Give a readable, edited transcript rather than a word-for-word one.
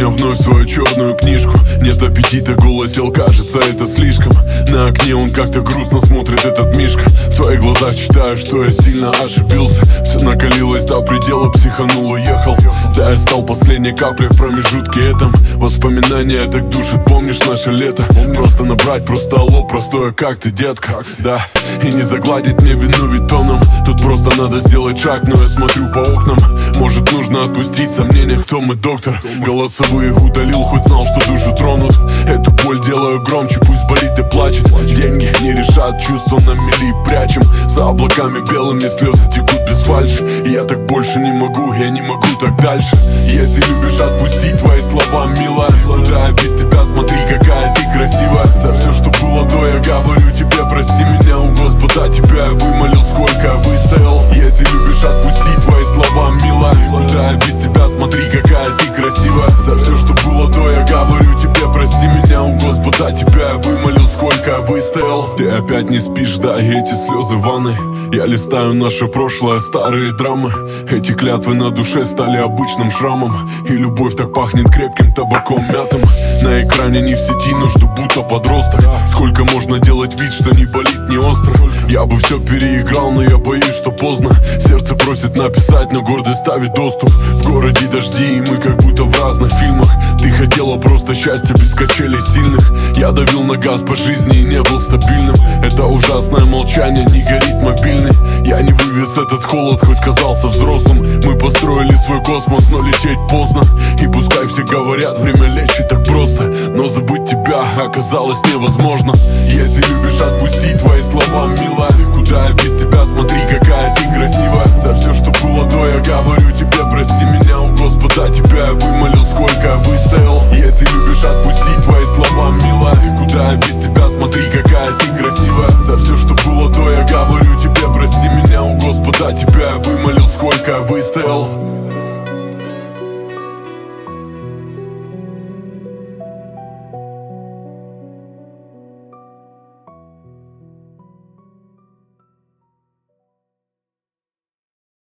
меня вновь в свою черную книжку. Нет аппетита, голос сел, кажется, это слишком. На окне он как-то грустно смотрит, этот Мишка. В твоих глазах читаю, что я сильно ошибился. Все накалилось до предела, психанул, уехал. Да, я стал последней каплей в промежутке этом. Воспоминания так душат, помнишь наше лето? Просто набрать, просто алло, простое, как ты, детка? Да, и не загладить мне вину, ведь тоном. Тут просто надо сделать шаг, но я смотрю по окнам. Может, нужно отпустить сомнения, кто мы, доктор? Голосовые удалил, хоть знал, что душу тронут. Эту боль делаю громче, пусть болит и плачет. Деньги не решат, чувства на мели прячем. За облаками белыми слезы текут без фальши. И я так больше не могу, я не могу так дальше. Если любишь, отпусти твои слова, милая. Куда я без тебя, смотри, какая ты красивая. За все, что было до, я говорю тебе, прости меня, у Господа тебя я вымолил, сколько я выстоял. Если любишь, отпусти твои слова, милая. Куда я без тебя, смотри, какая ты красивая. За все, что было до, я говорю тебе, прости меня, у Господа тебя я вымолил, сколько я выстоял. Ты опять не спишь, да, и эти слезы в ванной. Я листаю наше прошлое, старые драмы. Эти клятвы на душе стали обычным шрамом. И любовь так пахнет крепким табаком мятым. На экране не в сети, но жду будто подросток. Сколько можно делать вид, что не болит, не остро. Я бы все переиграл, но я боюсь, что поздно. Сердце просит написать, но гордость ставит доступ. В городе дожди, и мы как будто в разных фильмах. Ты хотела просто счастья без качелей сильных. Я давил на газ по жизни и не был стабильным. Это ужасное молчание, не горит мобильный. Я не вывез этот холод, хоть казался взрослым. Мы построили свой космос, но лететь поздно. И пускай все говорят, время лечит так просто, но забыть тебя оказалось невозможно. Если любишь, отпусти твои слова, милая. Куда я без тебя, смотри, какая ты красивая. За все, что было до, я говорю тебе, прости меня, у Господа тебя я вымолил, сколько я выстоял. Если любишь, отпусти твои слова, милая. Куда я без тебя, смотри, какая ты красивая. За